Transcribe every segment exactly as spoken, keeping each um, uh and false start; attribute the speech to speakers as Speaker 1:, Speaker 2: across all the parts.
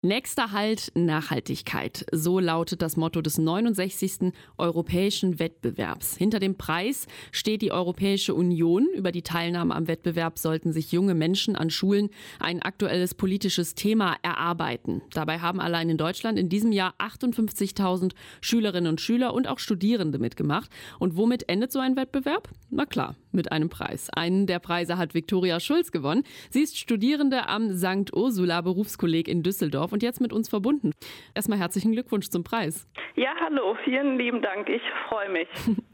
Speaker 1: Nächster Halt Nachhaltigkeit. So lautet das Motto des neunundsechzigsten Europäischen Wettbewerbs. Hinter dem Preis steht die Europäische Union. Über die Teilnahme am Wettbewerb sollten sich junge Menschen an Schulen ein aktuelles politisches Thema erarbeiten. Dabei haben allein in Deutschland in diesem Jahr achtundfünfzigtausend Schülerinnen und Schüler und auch Studierende mitgemacht. Und womit endet so ein Wettbewerb? Na klar, mit einem Preis. Einen der Preise hat Viktoria Schulz gewonnen. Sie ist Studierende am Sankt Ursula Berufskolleg in Düsseldorf und jetzt mit uns verbunden. Erstmal herzlichen Glückwunsch zum Preis.
Speaker 2: Ja, hallo, vielen lieben Dank, ich freue mich.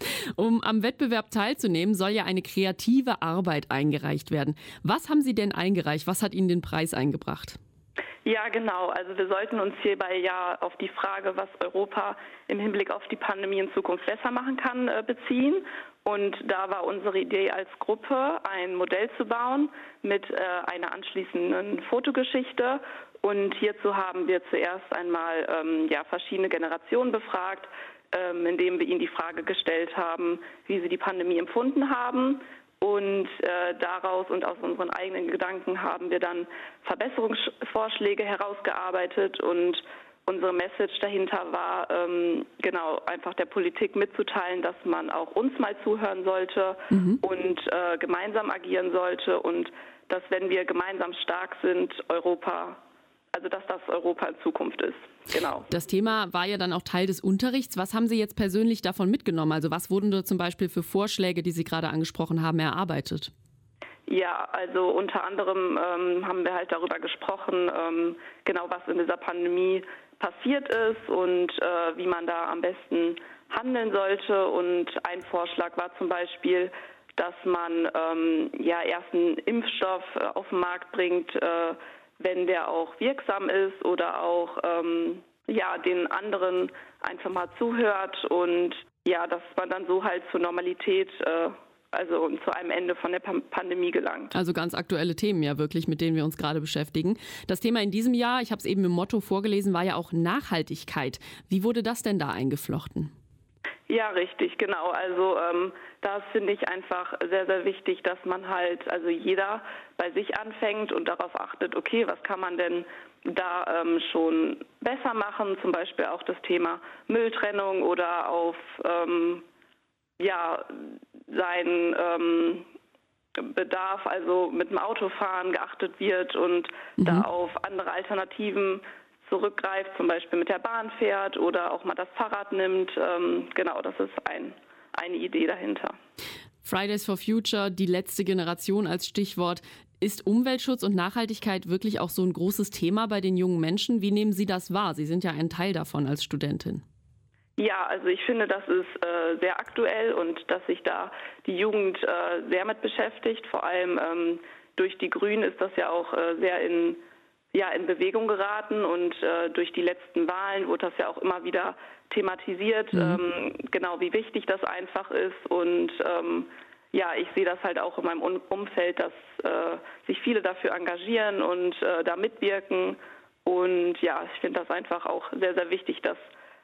Speaker 1: Um am Wettbewerb teilzunehmen, soll ja eine kreative Arbeit eingereicht werden. Was haben Sie denn eingereicht? Was hat Ihnen den Preis eingebracht?
Speaker 2: Ja, genau. Also wir sollten uns hierbei ja auf die Frage, was Europa im Hinblick auf die Pandemie in Zukunft besser machen kann, beziehen. Und da war unsere Idee als Gruppe, ein Modell zu bauen mit einer anschließenden Fotogeschichte. Und hierzu haben wir zuerst einmal ähm, ja, verschiedene Generationen befragt, ähm, indem wir ihnen die Frage gestellt haben, wie sie die Pandemie empfunden haben. Und äh, daraus und aus unseren eigenen Gedanken haben wir dann Verbesserungsvorschläge herausgearbeitet. Und unsere Message dahinter war, ähm, genau einfach der Politik mitzuteilen, dass man auch uns mal zuhören sollte mhm. und äh, gemeinsam agieren sollte. Und dass, wenn wir gemeinsam stark sind, Europa Also dass das Europa in Zukunft ist, genau.
Speaker 1: Das Thema war ja dann auch Teil des Unterrichts. Was haben Sie jetzt persönlich davon mitgenommen? Also was wurden da zum Beispiel für Vorschläge, die Sie gerade angesprochen haben, erarbeitet?
Speaker 2: Ja, also unter anderem ähm, haben wir halt darüber gesprochen, ähm, genau was in dieser Pandemie passiert ist und äh, wie man da am besten handeln sollte. Und ein Vorschlag war zum Beispiel, dass man ähm, ja erst einen Impfstoff äh, auf den Markt bringt, äh, wenn der auch wirksam ist oder auch ähm, ja, den anderen einfach mal zuhört und ja, dass man dann so halt zur Normalität, äh, also zu einem Ende von der P- Pandemie gelangt.
Speaker 1: Also ganz aktuelle Themen ja wirklich, mit denen wir uns gerade beschäftigen. Das Thema in diesem Jahr, ich habe es eben im Motto vorgelesen, war ja auch Nachhaltigkeit. Wie wurde das denn da eingeflochten?
Speaker 2: Ja, richtig, genau. Also ähm, da finde ich einfach sehr, sehr wichtig, dass man halt, also jeder bei sich anfängt und darauf achtet, okay, was kann man denn da ähm, schon besser machen? Zum Beispiel auch das Thema Mülltrennung oder auf ähm, ja, seinen ähm, Bedarf, also mit dem Autofahren geachtet wird und mhm. da auf andere Alternativen zurückgreift, zum Beispiel mit der Bahn fährt oder auch mal das Fahrrad nimmt. Ähm, genau, das ist ein, eine Idee dahinter.
Speaker 1: Fridays for Future, die letzte Generation als Stichwort. Ist Umweltschutz und Nachhaltigkeit wirklich auch so ein großes Thema bei den jungen Menschen? Wie nehmen Sie das wahr? Sie sind ja ein Teil davon als Studentin.
Speaker 2: Ja, also ich finde, das ist äh, sehr aktuell und dass sich da die Jugend äh, sehr mit beschäftigt. Vor allem ähm, durch die Grünen ist das ja auch äh, sehr in ja, in Bewegung geraten und äh, durch die letzten Wahlen wurde das ja auch immer wieder thematisiert, mhm. ähm, genau wie wichtig das einfach ist und ähm, ja, ich sehe das halt auch in meinem um- Umfeld, dass äh, sich viele dafür engagieren und äh, da mitwirken und ja, ich finde das einfach auch sehr, sehr wichtig, dass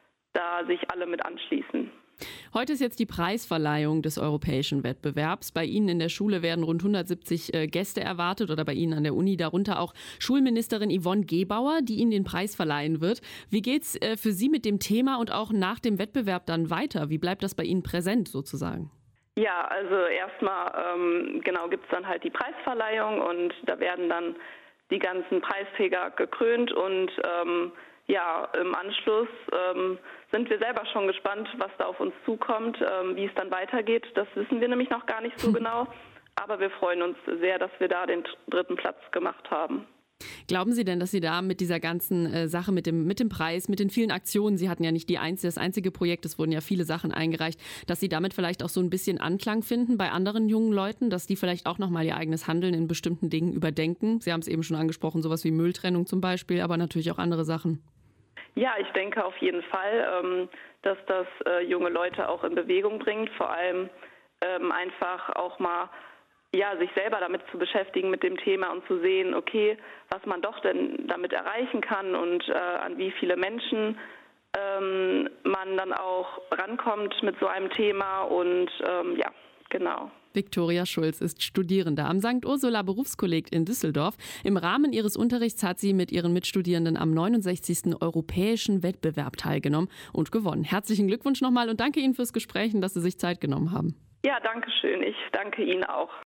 Speaker 2: da sich alle mit anschließen.
Speaker 1: Heute ist jetzt die Preisverleihung des europäischen Wettbewerbs. Bei Ihnen in der Schule werden rund hundertsiebzig äh, Gäste erwartet oder bei Ihnen an der Uni, darunter auch Schulministerin Yvonne Gebauer, die Ihnen den Preis verleihen wird. Wie geht's äh, für Sie mit dem Thema und auch nach dem Wettbewerb dann weiter? Wie bleibt das bei Ihnen präsent sozusagen?
Speaker 2: Ja, also erstmal ähm, genau gibt's dann halt die Preisverleihung und da werden dann die ganzen Preisträger gekrönt und ähm, ja, im Anschluss ähm, sind wir selber schon gespannt, was da auf uns zukommt, ähm, wie es dann weitergeht. Das wissen wir nämlich noch gar nicht so genau, aber wir freuen uns sehr, dass wir da den dritten Platz gemacht haben.
Speaker 1: Glauben Sie denn, dass Sie da mit dieser ganzen äh, Sache, mit dem, mit dem Preis, mit den vielen Aktionen, Sie hatten ja nicht die einzige, das einzige Projekt, es wurden ja viele Sachen eingereicht, dass Sie damit vielleicht auch so ein bisschen Anklang finden bei anderen jungen Leuten, dass die vielleicht auch nochmal ihr eigenes Handeln in bestimmten Dingen überdenken? Sie haben es eben schon angesprochen, sowas wie Mülltrennung zum Beispiel, aber natürlich auch andere Sachen.
Speaker 2: Ja, ich denke auf jeden Fall, ähm, dass das äh, junge Leute auch in Bewegung bringt, vor allem ähm, einfach auch mal ja, sich selber damit zu beschäftigen mit dem Thema und zu sehen, okay, was man doch denn damit erreichen kann und äh, an wie viele Menschen ähm, man dann auch rankommt mit so einem Thema und ähm, ja, genau.
Speaker 1: Viktoria Schulz ist Studierende am Sankt Ursula Berufskolleg in Düsseldorf. Im Rahmen ihres Unterrichts hat sie mit ihren Mitstudierenden am neunundsechzigsten Europäischen Wettbewerb teilgenommen und gewonnen. Herzlichen Glückwunsch nochmal und danke Ihnen fürs Gespräch und dass Sie sich Zeit genommen haben.
Speaker 2: Ja, danke schön. Ich danke Ihnen auch.